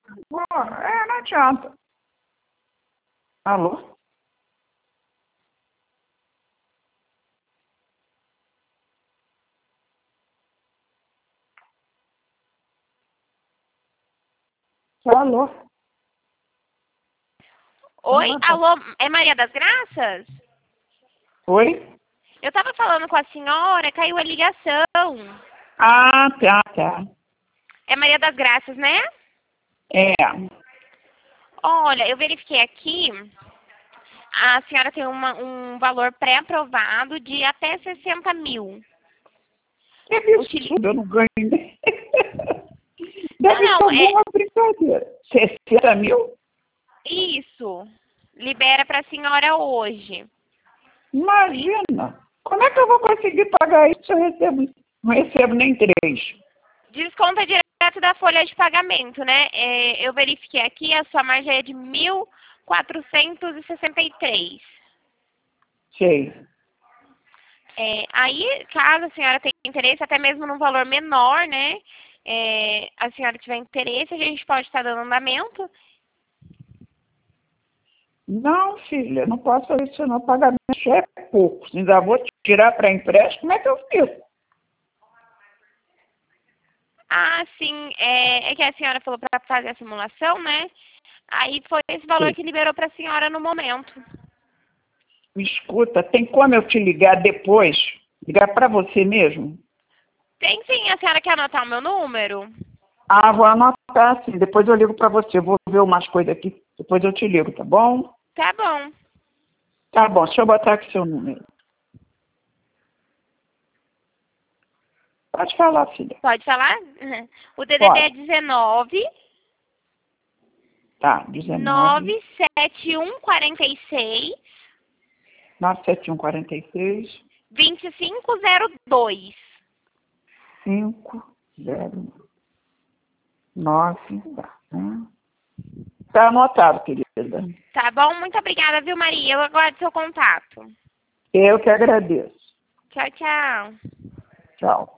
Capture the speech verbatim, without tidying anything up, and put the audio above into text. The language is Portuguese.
Bom, é, não adianta. Alô? Alô? Oi, alô, é Maria das Graças? Oi? Eu tava falando com a senhora, caiu a ligação. Ah, tá, tá. É Maria das Graças, né? É. Olha, eu verifiquei aqui, a senhora tem uma, um valor pré-aprovado de até sessenta mil. Deve isso Utili... tudo, eu não ganho nem. Não, Deve ser não, é alguma brincadeira. sessenta mil? isso. Libera pra senhora hoje. Imagina. Como é que eu vou conseguir pagar isso se eu recebo, não recebo nem três? Desconta direto da folha de pagamento, né? É, eu verifiquei aqui, a sua margem é de mil quatrocentos e sessenta e três. Sei. É, aí, caso a senhora tenha interesse, até mesmo num valor menor, né? É, a senhora tiver interesse, a gente pode estar dando andamento. Não, filha, não posso fazer isso não. Pagamento é pouco. Se ainda vou tirar para empréstimo, como é que eu fico? Ah, sim, é, é que a senhora falou para fazer a simulação, né? Aí foi esse valor Sim. que liberou para a senhora no momento. Escuta, tem como eu te ligar depois? Ligar para você mesmo? Tem sim, a senhora quer anotar o meu número? Ah, vou anotar sim. Depois eu ligo para você. Vou ver umas coisas aqui. Depois eu te ligo, tá bom? Tá bom. Tá bom, deixa eu botar aqui seu número. Pode falar, filha. Pode falar? O D D D é Pode. dezenove, Tá, dezenove, nove sete um quatro seis, nove sete um quatro seis, vinte e cinco zero dois. cinco zero nove. Tá, né? Tá anotado, querida. Tá bom? Muito obrigada, viu, Maria? Eu aguardo seu contato. Eu que agradeço. Tchau, tchau. Tchau.